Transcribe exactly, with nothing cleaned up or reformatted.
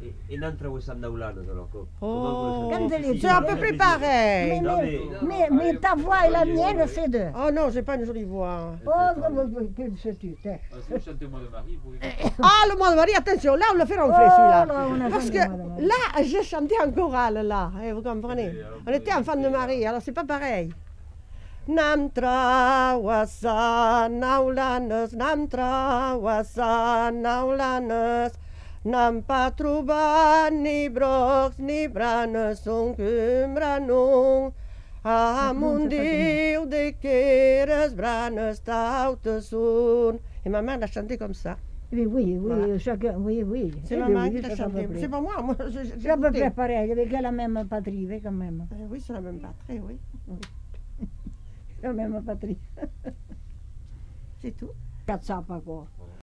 Et n'entre où ça n'a alors Oh, c'est un peu plus pareil. Mais, mais, mais, mais ta voix et la mienne, c'est deux. Oh non, j'ai pas une jolie voix. Oh, que sais-tu, t'es. Chantez-moi de Marie, vous Ah, le mois de Marie, attention, là on le fait rentrer Oh, celui-là. là, on a Parce chanté que le mois de Marie. là, j'ai chanté en chorale, là, eh, vous comprenez. On était enfant de Marie, alors c'est pas pareil. Nam trawasa naulanes, nam trawasa naulanes, nam patruba ni brox ni branes on cumranung. Amundiu de keres branes taute sun. Et ma mère l'a chanté comme ça. Oui, oui, oui, Voilà. chacun, oui, oui. C'est Eh ma bien, mère oui, qui l'a c'est à peu chanté. près. C'est pas moi, moi je- je- C'est j'ai à peu écouté. près pareil, avec la même patrie, oui, quand même. Euh, Oui, c'est la même patrie, oui. La même patrie. C'est tout. Cazzappa, quoi.